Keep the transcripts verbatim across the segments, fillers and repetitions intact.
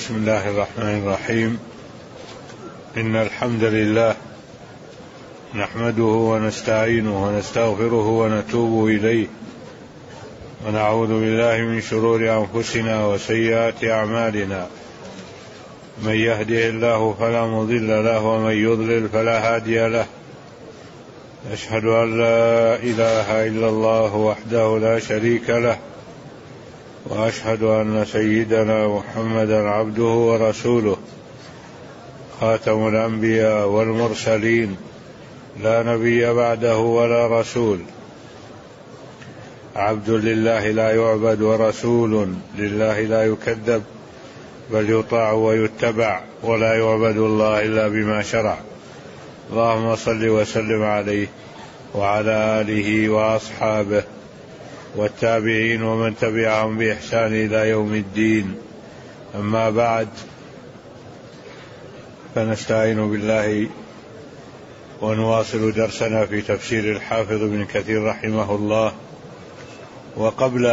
بسم الله الرحمن الرحيم. إن الحمد لله نحمده ونستعينه ونستغفره ونتوب إليه، ونعوذ بالله من شرور أنفسنا وسيئات أعمالنا. من يهده الله فلا مضل له ومن يضلل فلا هادي له. أشهد أن لا إله إلا الله وحده لا شريك له، وأشهد أن سيدنا محمدا عبده ورسوله، خاتم الأنبياء والمرسلين، لا نبي بعده ولا رسول، عبد لله لا يعبد ورسول لله لا يكذب، بل يطاع ويتبع، ولا يعبد الله إلا بما شرع. اللهم صل وسلم عليه وعلى آله وأصحابه والتابعين ومن تبعهم بإحسان إلى يوم الدين. أما بعد، فنستعين بالله ونواصل درسنا في تفسير الحافظ ابن كثير رحمه الله. وقبل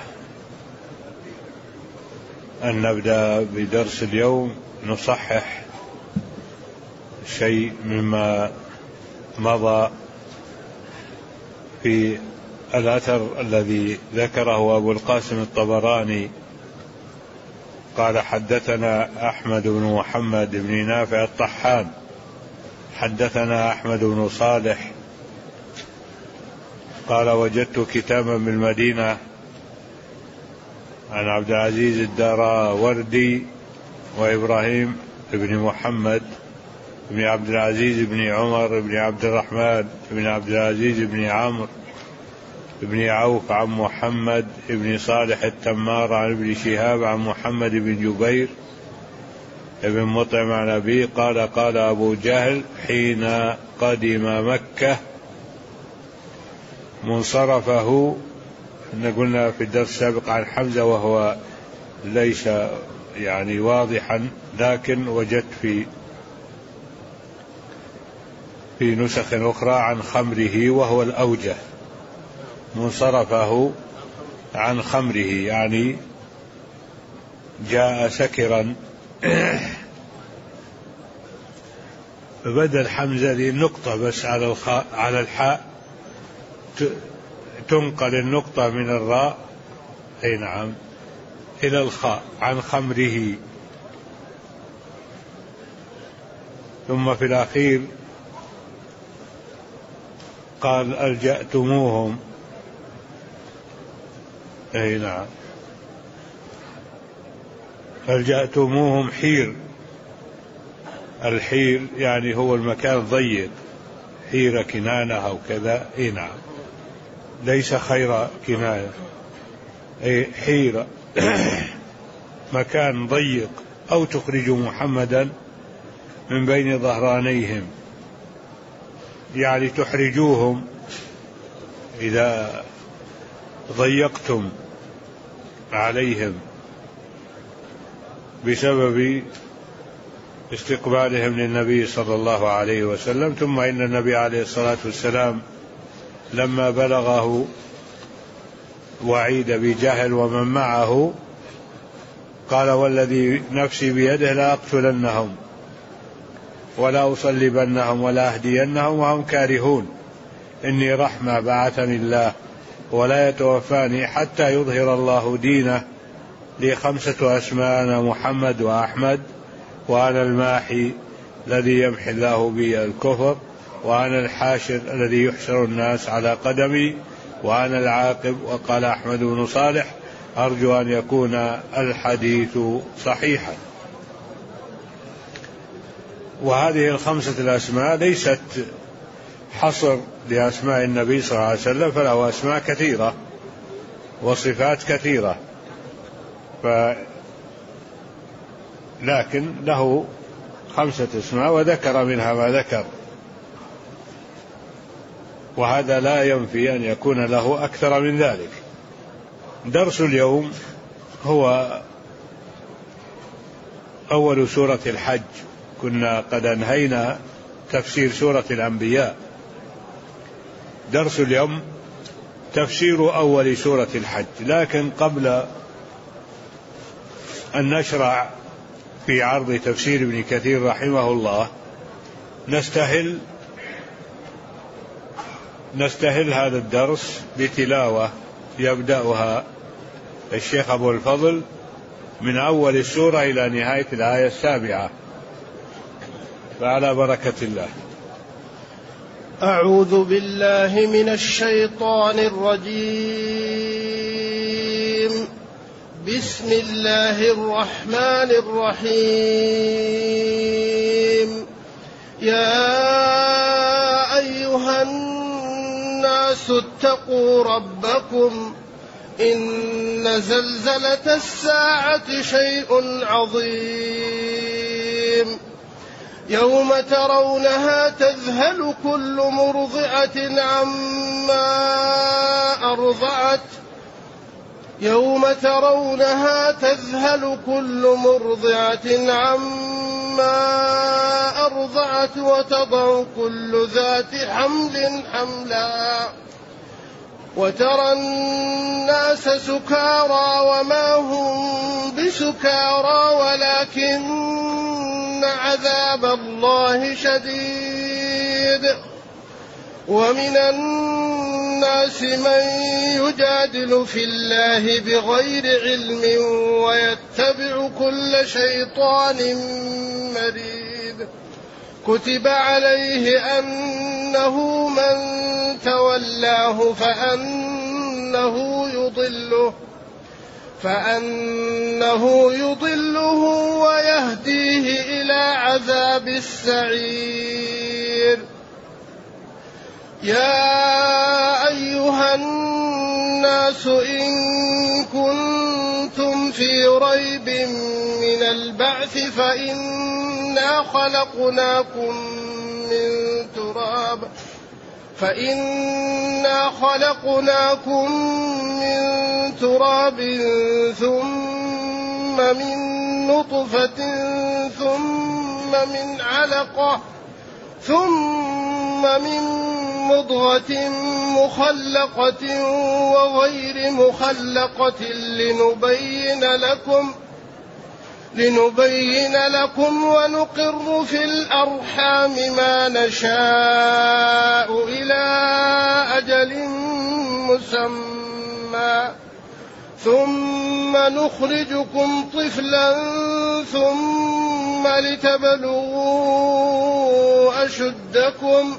أن نبدأ بدرس اليوم نصحح شيء مما مضى في الأثر الذي ذكره أبو القاسم الطبراني. قال: حدثنا أحمد بن محمد بن نافع الطحان حدثنا أحمد بن صالح قال: وجدت كتابا بالمدينة عن عبد العزيز الدراوردي وإبراهيم بن محمد بن عبد العزيز بن عمر بن عبد الرحمن بن عبد العزيز بن عمرو بن عوف عن محمد بن صالح التمار عن ابن شهاب عن محمد بن جبير بن مطعم عن أبيه قال: قال أبو جهل حين قدم مكة منصرفه. قلنا في الدرس السابق عن حمزة وهو ليس يعني واضحا، لكن وجدت في في نسخ أخرى عن خمره وهو الأوجه، منصرفه عن خمره يعني جاء سكرا. فبدل حمزة ذي النقطة بس على الخاء على الحاء تنقل النقطة من الراء أي نعم إلى الخاء عن خمره. ثم في الأخير قال: ألجأتموهم أي نعم ألجأتموهم حير. الحير يعني هو المكان الضيق، حير كنانة أو كذا، أي نعم ليس خير كناية، أي حير مكان ضيق. أو تخرجوا محمدا من بين ظهرانيهم، يعني تحرجوهم إذا ضيقتم عليهم بسبب استقبالهم للنبي صلى الله عليه وسلم. ثم إن النبي عليه الصلاة والسلام لما بلغه وعيد بجهل ومن معه قال: والذي نفسي بيده لا أقتلنهم ولا أصلبنهم ولا أهدينهم وهم كارهون، إني رحمة بعثني الله ولا يتوفاني حتى يظهر الله دينه. لي خمسة أسماء: أنا محمد وأحمد، وأنا الماحي الذي يمحي الله بي الكفر، وأنا الحاشر الذي يحشر الناس على قدمي، وأنا العاقب. وقال أحمد بن صالح: أرجو أن يكون الحديث صحيحا. وهذه الخمسة الأسماء ليست حصر لأسماء النبي صلى الله عليه وسلم، فله أسماء كثيرة وصفات كثيرة، ف... لكن له خمسة أسماء وذكر منها ما ذكر، وهذا لا ينفي أن يكون له أكثر من ذلك. درس اليوم هو أول سورة الحج. كنا قد أنهينا تفسير سورة الأنبياء. درس اليوم تفسير أول سورة الحج. لكن قبل أن نشرع في عرض تفسير ابن كثير رحمه الله، نستهل نستهل هذا الدرس بتلاوة يبدأها الشيخ أبو الفضل من أول السورة إلى نهاية الآية السابعة، فعلى بركة الله. أعوذ بالله من الشيطان الرجيم. بسم الله الرحمن الرحيم. يا أيها الناس اتقوا ربكم إن زلزلة الساعة شيء عظيم يوم ترونها تذهل كل مرضعة عما أرضعت يوم ترونها تذهل كل مرضعة عما أرضعت وتضع كل ذات حمل حملها وترى الناس سكارى وما هم بسكارى ولكن عذاب الله شديد. ومن الناس من يجادل في الله بغير علم ويتبع كل شيطان مريد. كتب عليه أنه من تولاه فأنه يضله فأنه يضله ويهديه إلى عذاب السعير. يا أيها الناس إن كنتم في ريب من البعث فإنا خلقناكم من تراب فإنا خلقناكم من تراب ثم من نطفة ثم من علقة ثم من مضغة مخلقة وغير مخلقة لنبين لكم لنبين لكم ونقر في الأرحام ما نشاء إلى أجل مسمى ثم نخرجكم طفلا ثم لتبلغوا أشدكم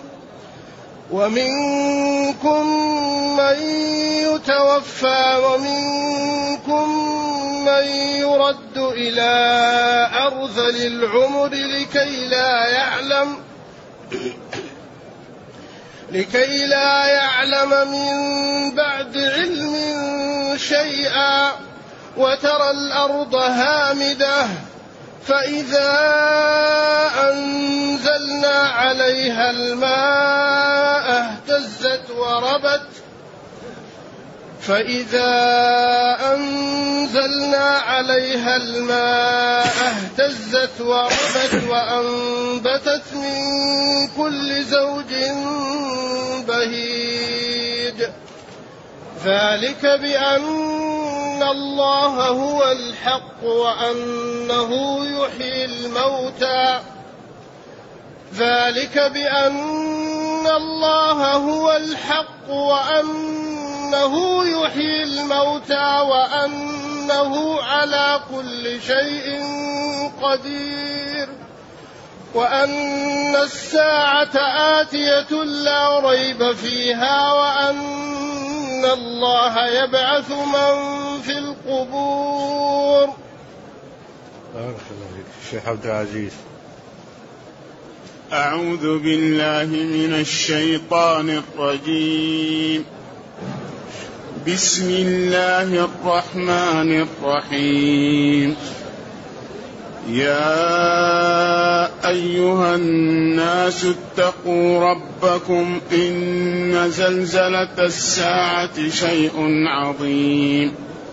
ومنكم من يتوفى ومنكم من يرد إلى أرذل العمر لكي لا يعلم لكي لا يعلم من بعد علم شيئا وترى الأرض هامدة فإذا أنزلنا عليها الماء اهتزت وربت فإذا أنزلنا عليها الماء اهتزت وربت وأنبتت من كل زوج بهيج. ذلك بأن الله هو الحق وأنه يحيي الموتى ذلك بأن الله هو الحق وأنه يحيي الموتى وأنه على كل شيء قدير وأن الساعة آتية لا ريب فيها وأن الله يبعث من في القبور. بارك الله فيك الشيخ عبد العزيز. أعوذ بالله من الشيطان الرجيم. بسم الله الرحمن الرحيم. يا أيها الناس اتقوا ربكم إن زلزلة الساعة شيء عظيم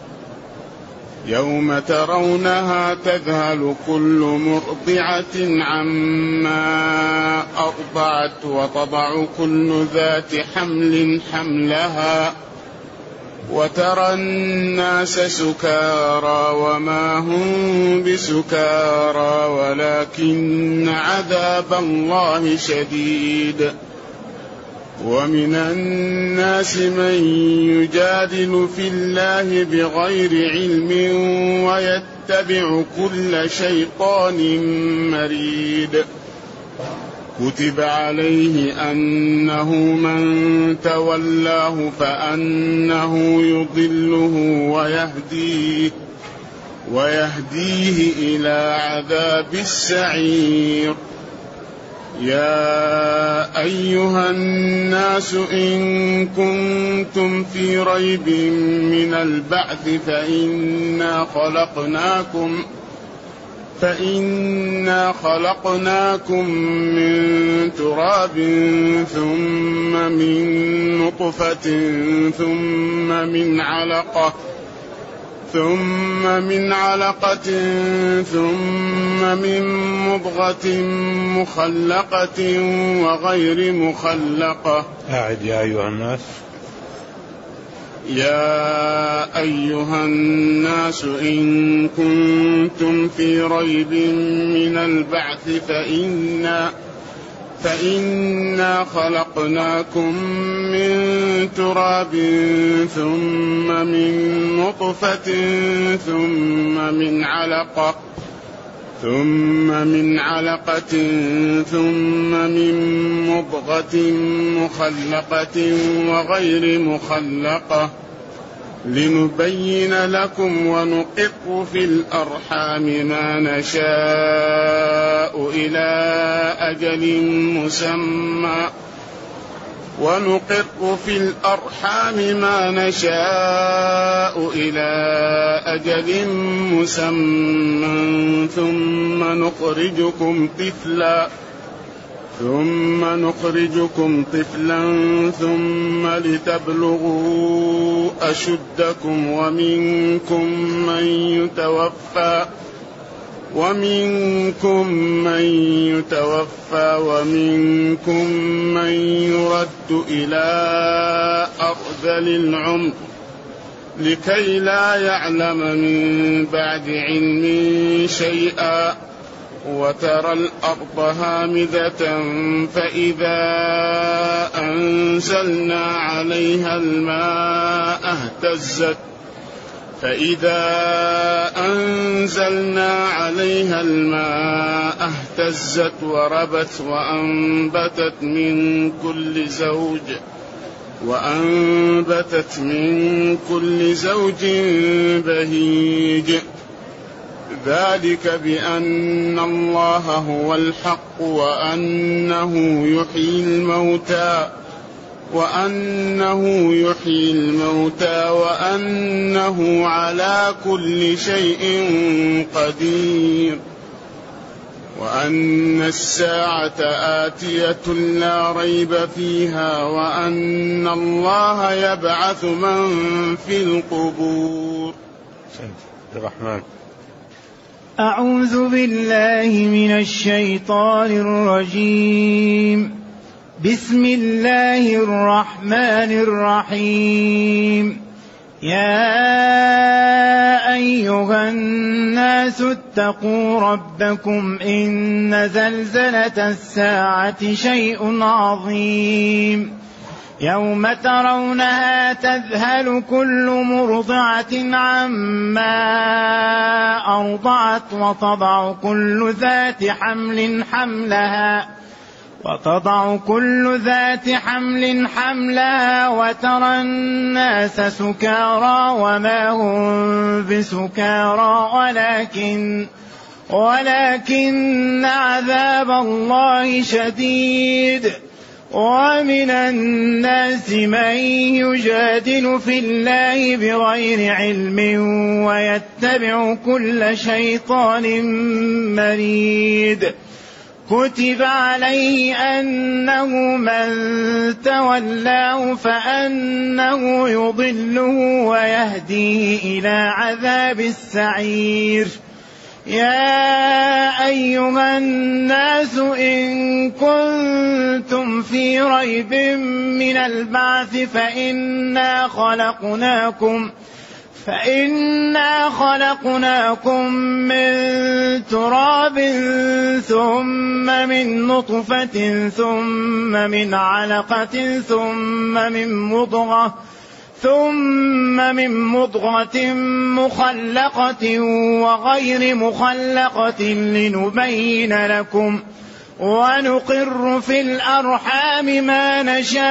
يوم ترونها تذهل كل مرضعة عما أرضعت وتضع كل ذات حمل حملها وترى الناس سكارى وما هم بسكارى ولكن عذاب الله شديد. ومن الناس من يجادل في الله بغير علم ويتبع كل شيطان مريد. كتب عليه أنه من تولاه فأنه يضله ويهديه, ويهديه إلى عذاب السعير. يا أيها الناس إن كنتم في ريب من البعث فإنا خلقناكم فإنا خلقناكم من تراب ثم من نطفة ثم من علقة ثم من علقة ثم من مضغة مخلقة وغير مخلقة. أعد يا أيها الناس. يا أيها الناس إن كنتم في ريب من البعث فإنا فإنا خلقناكم من تراب ثم من نطفة ثم من علقة ثم من علقة ثم من مضغة مخلقة وغير مخلقة لنبين لكم ونقر في الأرحام ما نشاء إلى أجل مسمى ونقر في الأرحام ما نشاء إلى أجل مسمى ثم نخرجكم طفلا ثم نخرجكم طفلا ثم لتبلغوا أشدكم ومنكم من يتوفى ومنكم من يتوفى ومنكم من يرد إلى أرذل العمر لكي لا يعلم من بعد علم شيئا. وترى الأرض هامدة فإذا أنزلنا عليها الماء اهتزت فإذا أنزلنا عليها الماء اهتزت وربت وأنبتت من كل زوج وأنبتت من كل زوج بهيج. ذلك بأن الله هو الحق وأنه يحيي الموتى وأنه يحيي الموتى وأنه على كل شيء قدير وأن الساعة آتية لا ريب فيها وأن الله يبعث من في القبور. الرحمن. أعوذ بالله من الشيطان الرجيم. بسم الله الرحمن الرحيم. يا أيها الناس اتقوا ربكم إن زلزلة الساعة شيء عظيم يوم ترونها تذهل كل مرضعة عما أرضعت وتضع كل ذات حمل حملها وتضع كل ذات حمل حملها وترى الناس سكارى وما هم بسكارى ولكن ولكن عذاب الله شديد. ومن الناس من يجادل في الله بغير علم ويتبع كل شيطان مريد. كتب عليه أنه من تولاه فأنه يضله ويهديه إلى عذاب السعير. يا أيها الناس إن كنتم في ريب من البعث فإنا خلقناكم فإنا خلقناكم من تراب ثم من نطفة ثم من علقة ثم من مضغة ثم من مضغة مخلقة وغير مخلقة لنبين لكم ونقر في الأرحام ما نشاء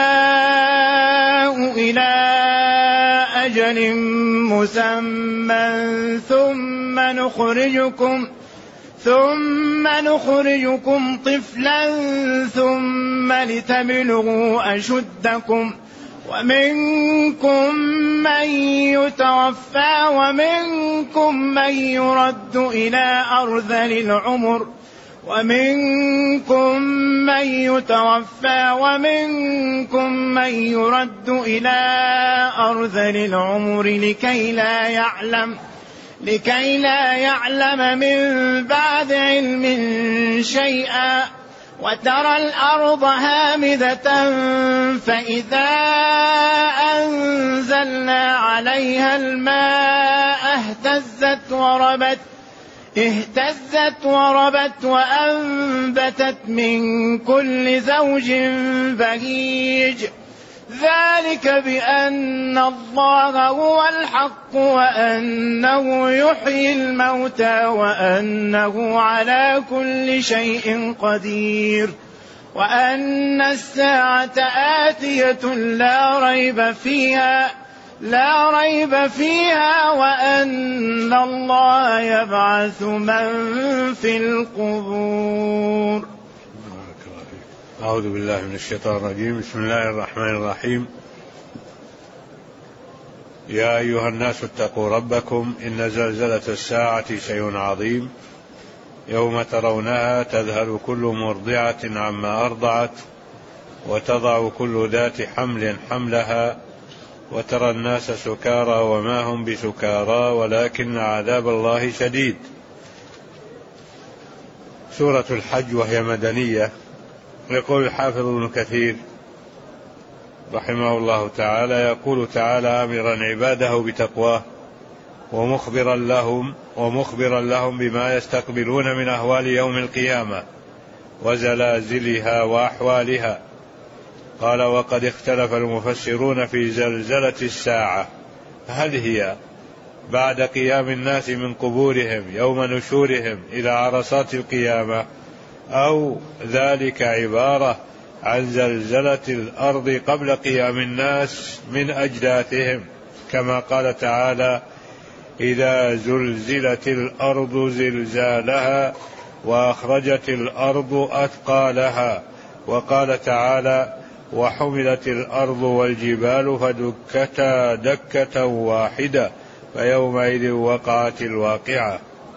إلى أجل مسمى ثم نخرجكم ثم نخرجكم طفلا ثم لتبلغوا أشدكم ومنكم من يتوفى ومنكم من يرد إلى أرذل العمر ومنكم من يتوفى ومنكم من يرد إلى أرذل العمر لكي لا يعلم لكي لا يعلم من بعد علم شيئا وترى الأرض هامدة فإذا أنزلنا عليها الماء اهتزت وربت اهتزت وربت وأنبتت من كل زوج بهيج ذلك بأن الله هو الحق وأنه يحيي الموتى وأنه على كل شيء قدير وأن الساعة آتية لا ريب فيها لا ريب فيها وأن الله يبعث من في القبور. أعوذ بالله من الشيطان الرجيم. بسم الله الرحمن الرحيم. يا أيها الناس اتقوا ربكم إن زلزلة الساعة شيء عظيم يوم ترونها تذهل كل مرضعة عما أرضعت وتضع كل ذات حمل حملها وترى الناس سكارى وما هم بسكارى ولكن عذاب الله شديد. سورة الحج وهي مدنية. يقول الحافظ ابن كثير رحمه الله تعالى يقول تعالى آمرا عباده بتقواه ومخبرا لهم ومخبرا لهم بما يستقبلون من أهوال يوم القيامة وزلازلها وأحوالها. قال وقد اختلف المفسرون في زلزلة الساعة هل هي بعد قيام الناس من قبورهم يوم نشورهم إلى عرصات القيامة أو ذلك عبارة عن زلزلة الأرض قبل قيام الناس من أجداثهم كما قال تعالى إذا زلزلت الأرض زلزالها وأخرجت الأرض أثقالها. وقال تعالى وحملت الأرض والجبال فدكتا دكة واحدة فيومئذ وقعت الواقعة.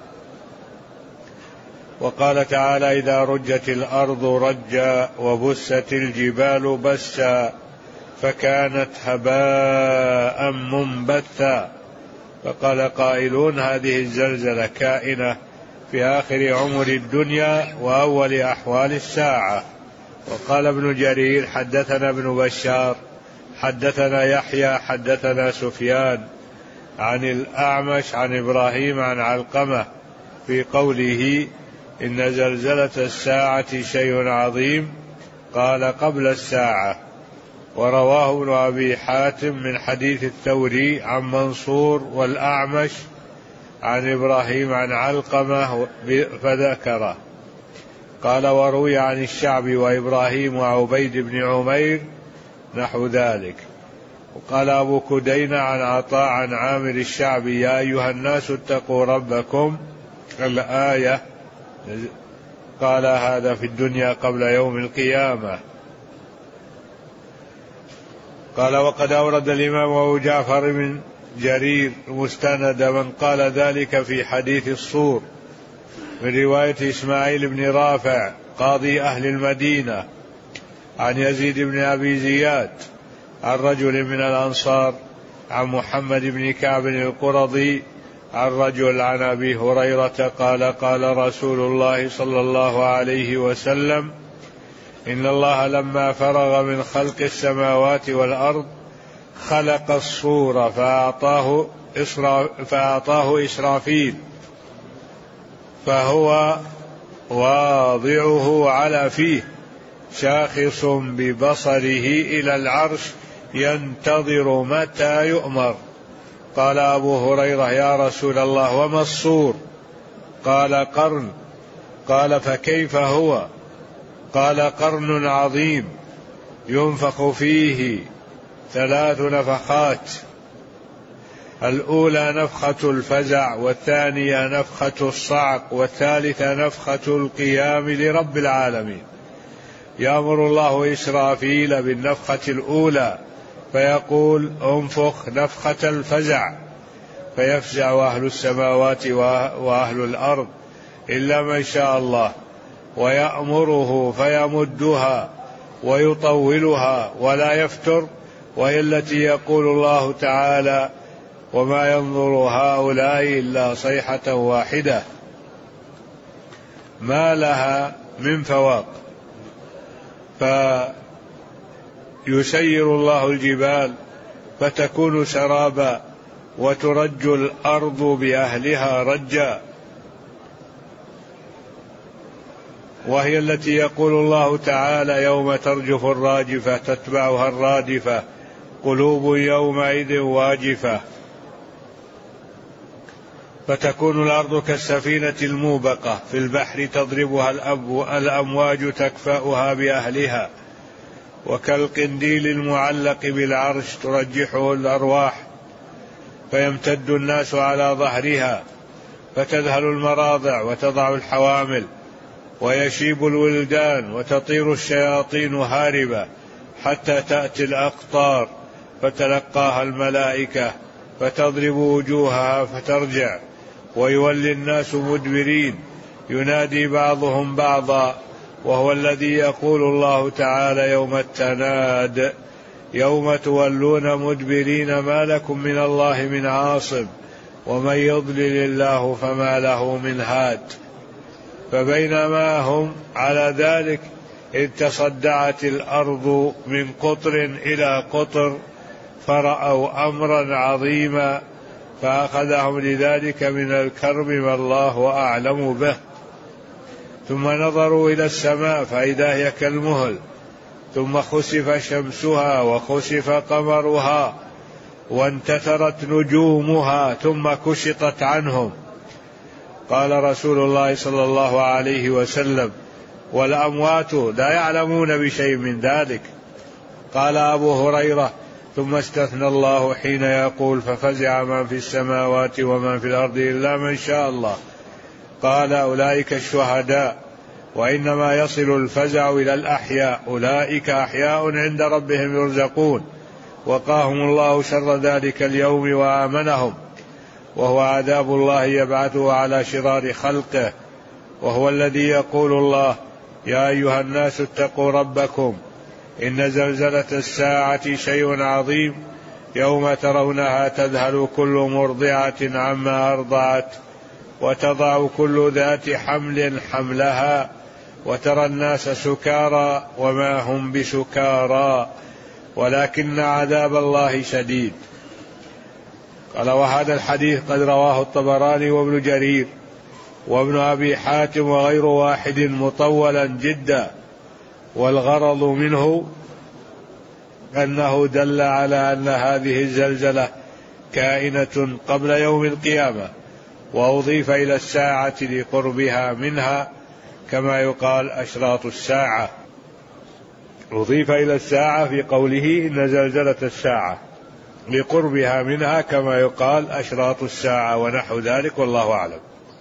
وقال تعالى إذا رجت الأرض رجا وبست الجبال بسا فكانت هباء منبثا. فقال قائلون هذه الزلزلة كائنة في آخر عمر الدنيا وأول أحوال الساعة. وقال ابن جرير حدثنا ابن بشار حدثنا يحيى حدثنا سفيان عن الأعمش عن إبراهيم عن علقمة في قوله إن زلزلة الساعة شيء عظيم قال قبل الساعة. ورواه ابن أبي حاتم من حديث الثوري عن منصور والأعمش عن إبراهيم عن علقمة فذكره. قال وروي عن الشعبي وإبراهيم وعبيد بن عمير نحو ذلك. وقال أبو كدين عن عطاء عن عامر الشعبي يا أيها الناس اتقوا ربكم الآية قال هذا في الدنيا قبل يوم القيامة. قال وقد أورد الإمام أبو جعفر من جرير مستند من قال ذلك في حديث الصور من رواية إسماعيل بن رافع قاضي أهل المدينة عن يزيد بن أبي زياد عن رجل من الأنصار عن محمد بن كعب القرظي عن رجل عن أبي هريرة قال قال رسول الله صلى الله عليه وسلم إن الله لما فرغ من خلق السماوات والأرض خلق الصور فأعطاه, إسرا فأعطاه إسرافيل فهو واضعه على فيه شاخص ببصره إلى العرش ينتظر متى يؤمر. قال أبو هريرة يا رسول الله وما الصور؟ قال قرن. قال فكيف هو؟ قال قرن عظيم ينفخ فيه ثلاث نفخات، الأولى نفخة الفزع، والثانية نفخة الصعق، والثالثة نفخة القيام لرب العالمين. يأمر الله إسرافيل بالنفخة الأولى فيقول انفخ نفخة الفزع، فيفزع أهل السماوات وأهل الأرض إلا من شاء الله، ويأمره فيمدها ويطولها ولا يفتر، وهي التي يقول الله تعالى وما ينظر هؤلاء إلا صيحة واحدة ما لها من فواق. فيسير الله الجبال فتكون سرابا وترج الأرض بأهلها رجا، وهي التي يقول الله تعالى يوم ترجف الراجفة تتبعها الرادفة قلوب يومئذ واجفة. فتكون الأرض كالسفينة الموبقة في البحر تضربها الأمواج تكفأها بأهلها، وكالقنديل المعلق بالعرش ترجحه الأرواح، فيمتد الناس على ظهرها فتذهل المراضع وتضع الحوامل، ويشيب الولدان وتطير الشياطين هاربة حتى تأتي الأقطار فتلقاها الملائكة فتضرب وجوهها فترجع، ويولي الناس مدبرين ينادي بعضهم بعضا، وهو الذي يقول الله تعالى يوم التناد يوم تولون مدبرين ما لكم من الله من عاصم ومن يضلل الله فما له من هاد. فبينما هم على ذلك إذ تصدعت الأرض من قطر إلى قطر فرأوا أمرا عظيما فأخذهم لذلك من الكرب ما الله أعلم به. ثم نظروا إلى السماء فإذا هي كالمهل، ثم خسف شمسها وخسف قمرها وانتثرت نجومها ثم كشطت عنهم. قال رسول الله صلى الله عليه وسلم والأموات لا يعلمون بشيء من ذلك. قال أبو هريرة ثم استثنى الله حين يقول ففزع من في السماوات ومن في الأرض إلا من شاء الله. قال أولئك الشهداء، وإنما يصل الفزع إلى الأحياء، أولئك أحياء عند ربهم يرزقون، وقاهم الله شر ذلك اليوم وآمنهم، وهو عذاب الله يبعثه على شرار خلقه. وهو الذي يقول الله يا أيها الناس اتقوا ربكم إن زلزلة الساعة شيء عظيم يوم ترونها تذهل كل مرضعة عما أرضعت وتضع كل ذات حمل حملها وترى الناس سكارى وما هم بسكارى ولكن عذاب الله شديد. قال وهذا الحديث قد رواه الطبراني وابن جرير وابن أبي حاتم وغير واحد مطولا جدا، والغرض منه أنه دل على أن هذه الزلزلة كائنة قبل يوم القيامة، وأضيف إلى الساعة لقربها منها كما يقال أشراط الساعة، أضيف إلى الساعة في قوله إن زلزلة الساعة لقربها منها كما يقال أشراط الساعة ونحو ذلك والله أعلم.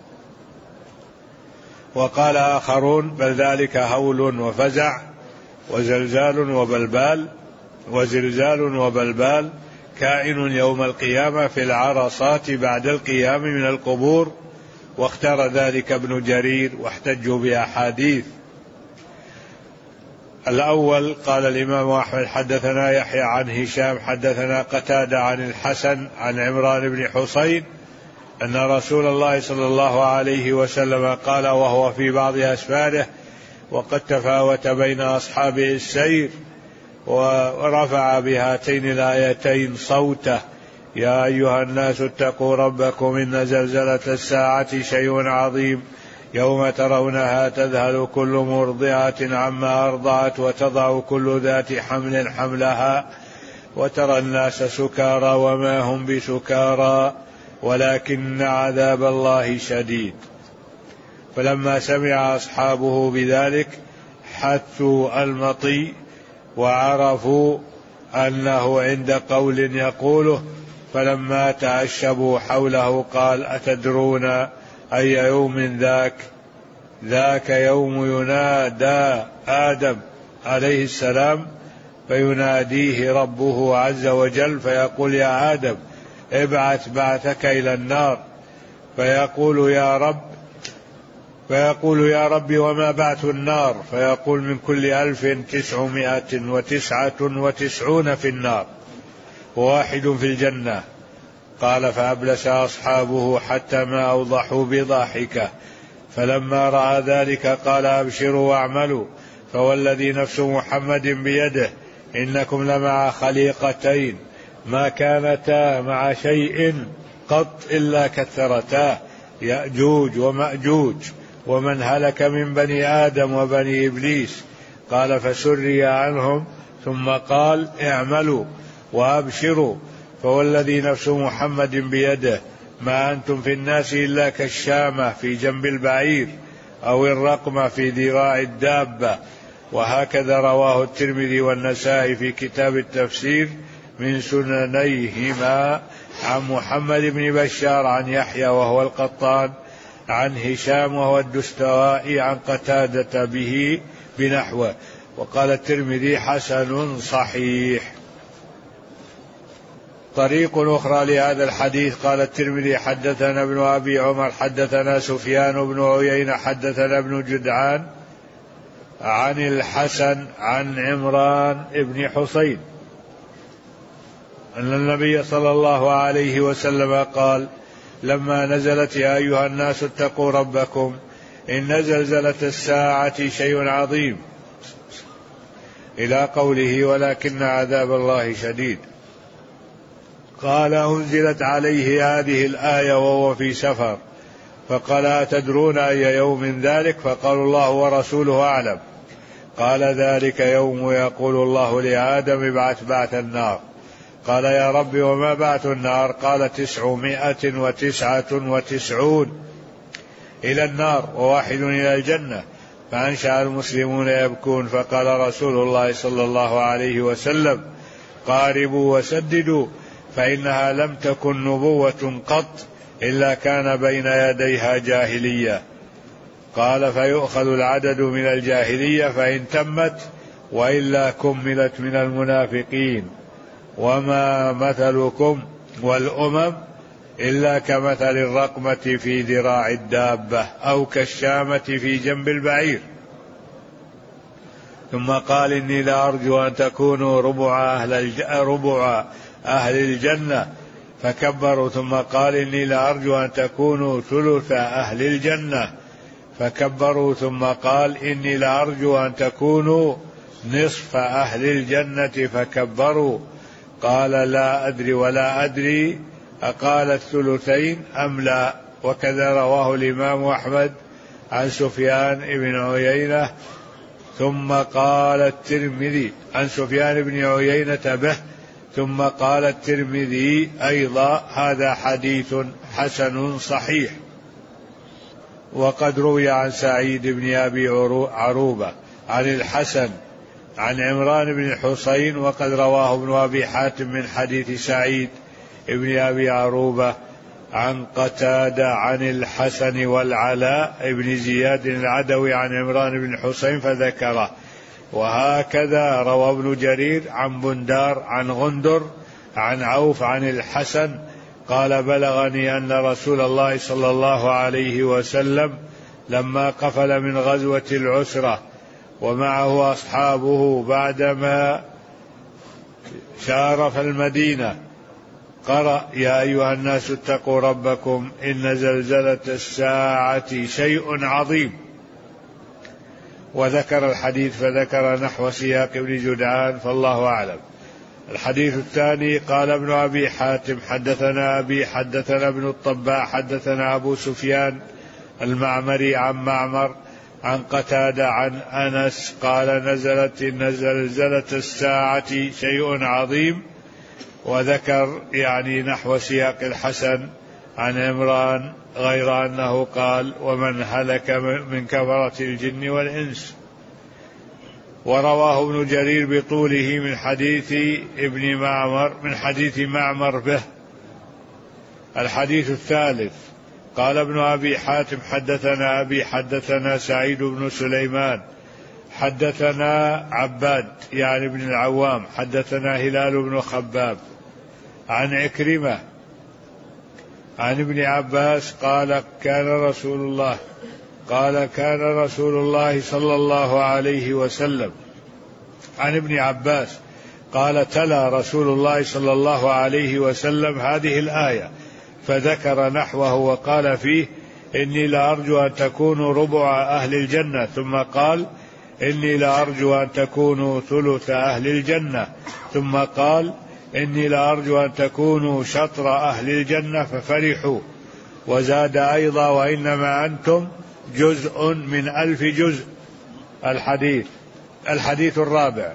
وقال آخرون بل ذلك هول وفزع وزلزال وبلبال وزلزال وبلبال كائن يوم القيامة في العرصات بعد القيام من القبور، واختار ذلك ابن جرير واحتجوا بأحاديث. الأول قال الإمام أحمد حدثنا يحيى عن هشام حدثنا قتادة عن الحسن عن عمران بن حسين أن رسول الله صلى الله عليه وسلم قال وهو في بعض أسفاره وقد تفاوت بين أصحابه السير، ورفع بهاتين الآيتين صوته: يا أيها الناس اتقوا ربكم إن زلزلة الساعة شيء عظيم يوم ترونها تذهل كل مرضعة عما أرضعت وتضع كل ذات حمل حملها وترى الناس سكارى وما هم بسكارى ولكن عذاب الله شديد. فلما سمع أصحابه بذلك حثوا المطي وعرفوا أنه عند قول يقوله، فلما تعشبوا حوله قال: أتدرون أي يوم ذاك؟ ذاك يوم ينادى آدم عليه السلام فيناديه ربه عز وجل فيقول: يا آدم ابعث بعثك إلى النار، فيقول يا رب فيقول يا رب وما بعث النار؟ فيقول: من كل ألف تسعمائة وتسعة وتسعون في النار وواحد في الجنة. قال: فأبلس أصحابه حتى ما أوضحوا بضاحكه، فلما رأى ذلك قال: أبشروا واعملوا، فوالذي نفس محمد بيده إنكم لمع خليقتين ما كانتا مع شيء قط إلا كثرتا، يأجوج ومأجوج، ومن هلك من بني آدم وبني إبليس. قال: فسري عنهم ثم قال: اعملوا وأبشروا، فوالذي نفس محمد بيده ما أنتم في الناس إلا كالشامة في جنب البعير أو الرقمة في ذراع الدابة. وهكذا رواه الترمذي والنسائي في كتاب التفسير من سننيهما عن محمد بن بشار عن يحيى وهو القطان عن هشام وهو الدستوائي عن قتادة به بنحوه. وقال الترمذي: حسن صحيح. طريق أخرى لهذا الحديث: قال الترمذي: حدثنا ابن أبي عمر حدثنا سفيان بن عيينة حدثنا ابن جدعان عن الحسن عن عمران بن حسين أن النبي صلى الله عليه وسلم قال: لما نزلت يا أيها الناس اتقوا ربكم إن زلزلة الساعة شيء عظيم إلى قوله: ولكن عذاب الله شديد. قال: أنزلت عليه هذه الآية وهو في سفر، فقال: أتدرون أي يوم ذلك؟ فقالوا: الله ورسوله أعلم. قال: ذلك يوم يقول الله لآدم: ابعث بعث النار. قال: يا رب وما بعث النار؟ قال: تسعمائة وتسعة وتسعون إلى النار وواحد إلى الجنة. فأنشأ المسلمون يبكون، فقال رسول الله صلى الله عليه وسلم: قاربوا وسددوا، فإنها لم تكن نبوة قط إلا كان بين يديها جاهلية. قال: فيؤخذ العدد من الجاهلية فإن تمت، وإلا كملت من المنافقين. وما مثلكم والأمم إلا كمثل الرقمة في ذراع الدابة أو كالشامة في جنب البعير. ثم قال: إني لأرجو أن تكونوا ربع أهل, الج... ربع أهل الجنة، فكبروا. ثم قال: إني لأرجو أن تكونوا ثلث أهل الجنة، فكبروا. ثم قال: إني لأرجو أن تكونوا نصف أهل الجنة، فكبروا. قال: لا أدري ولا أدري أقال الثلثين أم لا. وكذا رواه الإمام أحمد عن سفيان بن عيينة. ثم قال الترمذي عن سفيان بن عيينة به. ثم قال الترمذي أيضا: هذا حديث حسن صحيح. وقد روي عن سعيد بن أبي عروبة عن الحسن عن عمران بن حسين، وقد رواه ابن أبي حاتم من حديث سعيد بن أبي عروبة عن قتادة عن الحسن والعلاء بن زياد العدوي عن عمران بن حسين فذكره. وهكذا روى ابن جرير عن بندار عن غندر عن عوف عن الحسن قال: بلغني أن رسول الله صلى الله عليه وسلم لما قفل من غزوة العسرة ومعه أصحابه بعدما شارف المدينة قرأ يا أيها الناس اتقوا ربكم إن زلزلة الساعة شيء عظيم، وذكر الحديث فذكر نحو سياق ابن جدعان، فالله أعلم. الحديث الثاني قال ابن أبي حاتم حدثنا أبي حدثنا ابن الطباع حدثنا أبو سفيان المعمري عن معمر عن قتادة عن أنس قال نزلت زلزلة الساعة شيء عظيم، وذكر يعني نحو سياق الحسن عن عمران، غير أنه قال ومن هلك من كفرة الجن والإنس. ورواه ابن جرير بطوله من حديث ابن معمر من حديث معمر به. الحديث الثالث قال ابن أبي حاتم حدثنا أبي حدثنا سعيد بن سليمان حدثنا عباد يعني ابن العوام حدثنا هلال بن خباب عن عكرمة عن ابن عباس قال كان رسول الله قال كان رسول الله صلى الله عليه وسلم عن ابن عباس قال تلا رسول الله صلى الله عليه وسلم هذه الآية فذكر نحوه وقال فيه إني لأرجو أن تكونوا ربع أهل الجنة، ثم قال إني لأرجو أن تكونوا ثلث أهل الجنة، ثم قال إني لأرجو أن تكونوا شطر أهل الجنة ففرحوا، وزاد أيضا وإنما أنتم جزء من ألف جزء. الحديث الحديث الرابع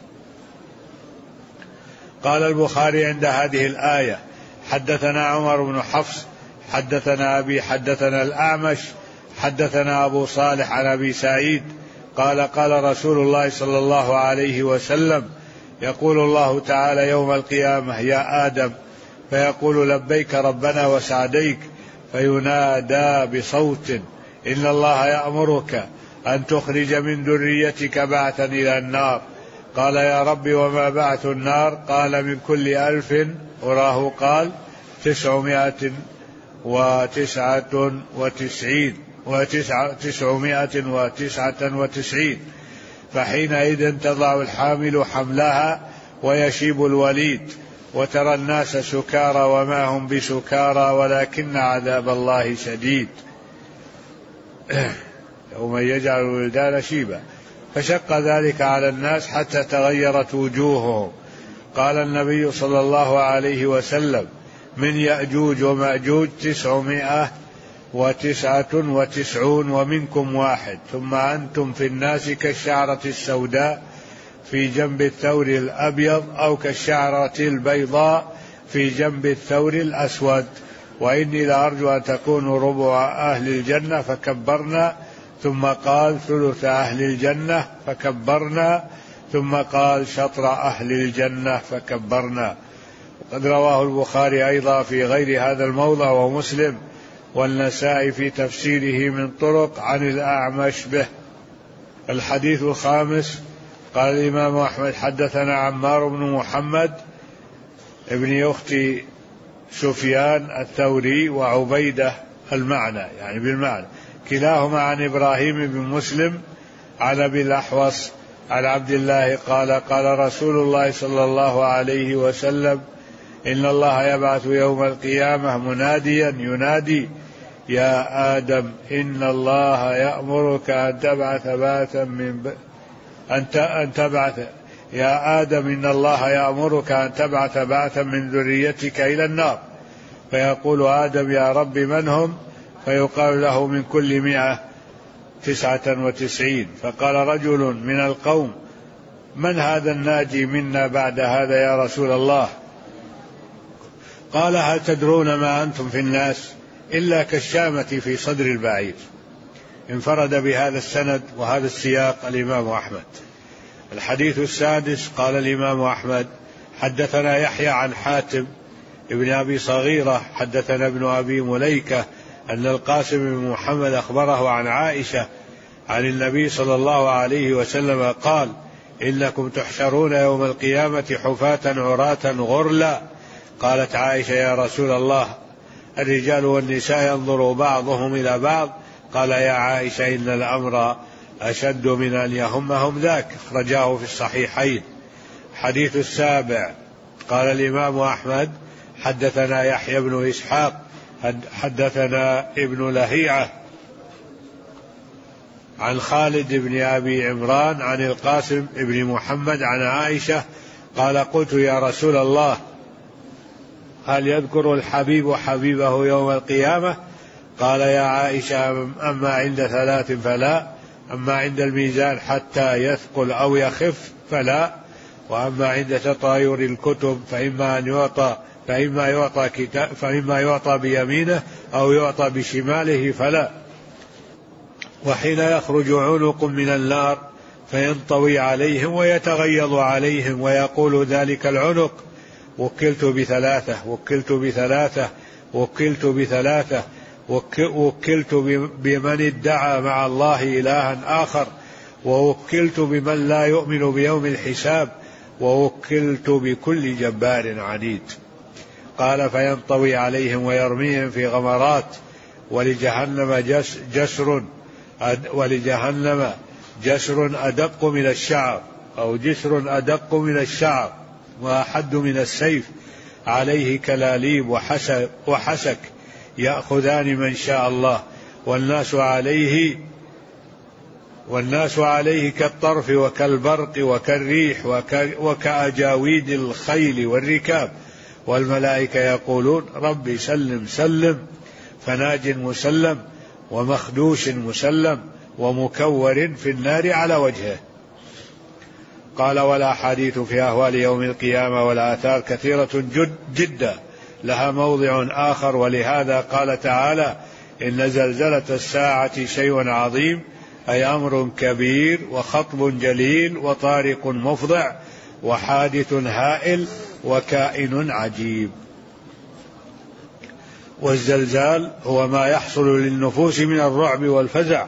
قال البخاري عند هذه الآية حدثنا عمر بن حفص حدثنا أبي حدثنا الأعمش حدثنا أبو صالح عن أبي سعيد قال قال رسول الله صلى الله عليه وسلم يقول الله تعالى يوم القيامة يا آدم، فيقول لبيك ربنا وسعديك، فينادى بصوت إن الله يأمرك أن تخرج من ذريتك بعثا إلى النار. قال يا رب وما بعث النار؟ قال من كل ألف، وراه قال تسعمائة وتسعة وتسعين وتسعمائة وتسعة وتسعين. فحينئذ تضع الحامل حملها ويشيب الوليد، وترى الناس سكارى وما هم بسكارى ولكن عذاب الله شديد يوم يجعل الولدان شيبا. فشق ذلك على الناس حتى تغيرت وجوههم. قال النبي صلى الله عليه وسلم من يأجوج ومأجوج تسعمائة وتسعة وتسعون ومنكم واحد، ثم أنتم في الناس كالشعرة السوداء في جنب الثور الأبيض أو كالشعرة البيضاء في جنب الثور الأسود. وإني لأرجو أن تكونوا ربع أهل الجنة فكبرنا، ثم قال ثلث أهل الجنة فكبرنا، ثم قال شطر أهل الجنة فكبرنا. وقد رواه البخاري أيضا في غير هذا الموضع ومسلم والنسائي في تفسيره من طرق عن الأعمش به. الحديث الخامس قال الإمام أحمد حدثنا عمار بن محمد ابن أخت سفيان الثوري وعبيدة المعنى يعني بالمعنى كلاهما عن إبراهيم بن مسلم عن أبي الأحوص عن عبد الله قال قال رسول الله صلى الله عليه وسلم إن الله يبعث يوم القيامة مناديا ينادي يا آدم إن الله يأمرك أن تبعث بعثا من ب... أن, ت... أن تبعث يا آدم إن الله يأمرك أن تبعث بعثا من ذريتك إلى النار. فيقول آدم يا رب من هم؟ فيقال له من كل مئة تسعة وتسعين. فقال رجل من القوم من هذا الناجي منا بعد هذا يا رسول الله؟ قال هل تدرون ما أنتم في الناس إلا كالشامة في صدر البعير. انفرد بهذا السند وهذا السياق الإمام أحمد. الحديث السادس قال الإمام أحمد حدثنا يحيى عن حاتم ابن أبي صغيرة حدثنا ابن أبي مليكة أن القاسم بن محمد أخبره عن عائشة عن النبي صلى الله عليه وسلم قال إنكم تحشرون يوم القيامة حفاة عراة غرلا. قالت عائشة يا رسول الله الرجال والنساء ينظر بعضهم إلى بعض؟ قال يا عائشة إن الأمر أشد من أن يهمهم ذاك. أخرجاه في الصحيحين. حديث السابع قال الإمام أحمد حدثنا يحيى بن إسحاق حدثنا ابن لهيعة عن خالد بن أبي عمران عن القاسم بن محمد عن عائشة قال قلت يا رسول الله هل يذكر الحبيب حبيبه يوم القيامة؟ قال يا عائشة أما عند ثلاث فلا، أما عند الميزان حتى يثقل أو يخف فلا، وأما عند تطاير الكتب فإما أن يعطى فإما يعطى كتاب فإما يعطى بيمينه أو يعطى بشماله فلا، وحين يخرج عنق من النار فينطوي عليهم ويتغيظ عليهم ويقول ذلك العنق وكلت بثلاثة وكلت بثلاثة وكلت بثلاثة وكلت بمن ادعى مع الله إلها آخر، ووكلت بمن لا يؤمن بيوم الحساب، ووكلت بكل جبار عنيد. قال فينطوي عليهم ويرميهم في غمرات، ولجهنم جسر ولجهنم جسر أدق من الشعر أو جسر أدق من الشعر وأحد من السيف، عليه كلاليب وحسك, وحسك يأخذان من شاء الله، والناس عليه والناس عليه كالطرف وكالبرق وكالريح وكأجاويد الخيل والركاب، والملائكة يقولون رب سلم سلم، فناج مسلم ومخدوش مسلم ومكور في النار على وجهه. قال والأحاديث في أهوال يوم القيامة والآثار كثيرة جد جدا لها موضع آخر، ولهذا قال تعالى إن زلزلة الساعة شيء عظيم، أي أمر كبير وخطب جليل وطارق مفضع وحادث هائل وكائن عجيب. والزلزال هو ما يحصل للنفوس من الرعب والفزع،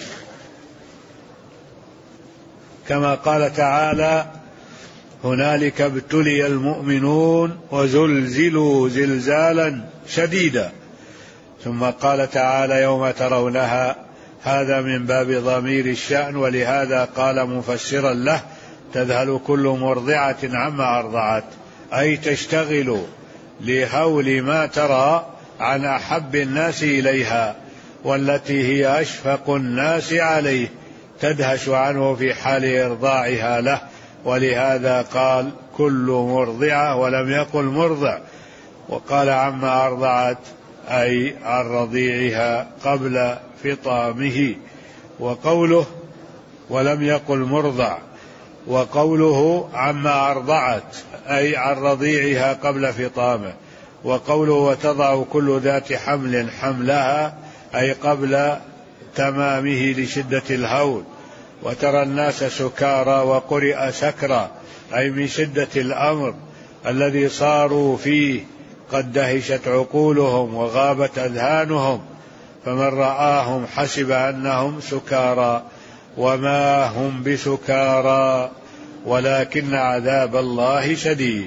كما قال تعالى هنالك ابتلي المؤمنون وزلزلوا زلزالا شديدا. ثم قال تعالى يوم ترونها، هذا من باب ضمير الشأن، ولهذا قال مفسرا له تذهل كل مرضعة عما أرضعت، أي تشتغل لهول ما ترى عن أحب الناس إليها والتي هي أشفق الناس عليه، تدهش عنه في حال إرضاعها له، ولهذا قال كل مرضعة ولم يقل مرضع، وقال عما أرضعت أي عن رضيعها قبل فطامه، وقوله ولم يقل مرضع، وقوله عما أرضعت أي عن رضيعها قبل فطامه، وقوله وتضع كل ذات حمل حملها أي قبل تمامه لشدة الهول. وترى الناس سكارى وقرئ سكرى أي من شدة الأمر الذي صاروا فيه، قد دهشت عقولهم وغابت أذهانهم، فمن رآهم حسب أنهم سكارى وما هم بسكارى ولكن عذاب الله شديد.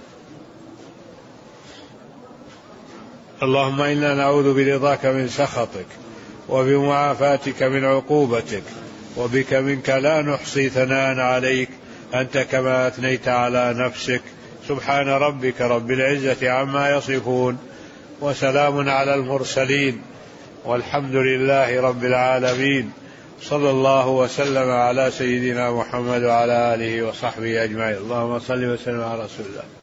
اللهم إنا نعوذ برضاك من سخطك وبمعافاتك من عقوبتك، وبك منك لا نحصي ثناء عليك أنت كما أثنيت على نفسك. سبحان ربك رب العزة عما يصفون، وسلام على المرسلين، والحمد لله رب العالمين. صلى الله وسلم على سيدنا محمد وعلى آله وصحبه أجمعين. اللهم صل وسلم على رسول الله.